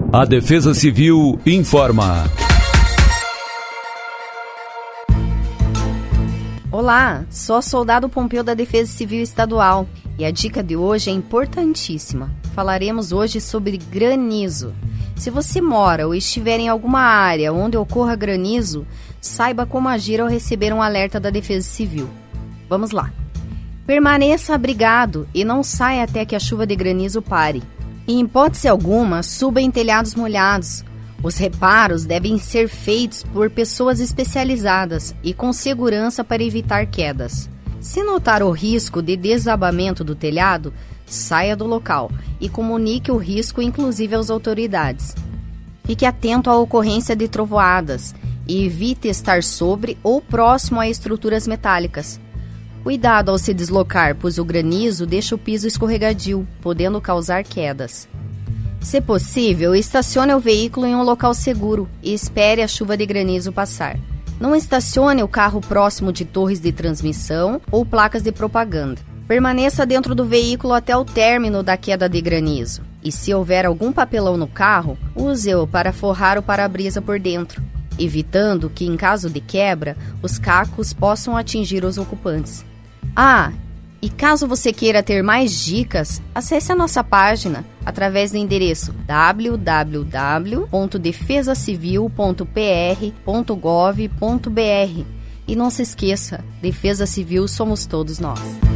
A Defesa Civil informa. Olá, sou soldado Pompeu da Defesa Civil Estadual e a dica de hoje é importantíssima. Falaremos hoje sobre granizo. Se você mora ou estiver em alguma área onde ocorra granizo, saiba como agir ao receber um alerta da Defesa Civil. Vamos lá. Permaneça abrigado e não saia até que a chuva de granizo pare. Em hipótese alguma, suba em telhados molhados. Os reparos devem ser feitos por pessoas especializadas e com segurança para evitar quedas. Se notar o risco de desabamento do telhado, saia do local e comunique o risco inclusive às autoridades. Fique atento à ocorrência de trovoadas e evite estar sobre ou próximo a estruturas metálicas. Cuidado ao se deslocar, pois o granizo deixa o piso escorregadio, podendo causar quedas. Se possível, estacione o veículo em um local seguro e espere a chuva de granizo passar. Não estacione o carro próximo de torres de transmissão ou placas de propaganda. Permaneça dentro do veículo até o término da queda de granizo. E se houver algum papelão no carro, use-o para forrar o para-brisa por dentro, evitando que, em caso de quebra, os cacos possam atingir os ocupantes. E caso você queira ter mais dicas, acesse a nossa página através do endereço www.defesacivil.pr.gov.br. E não se esqueça, Defesa Civil somos todos nós.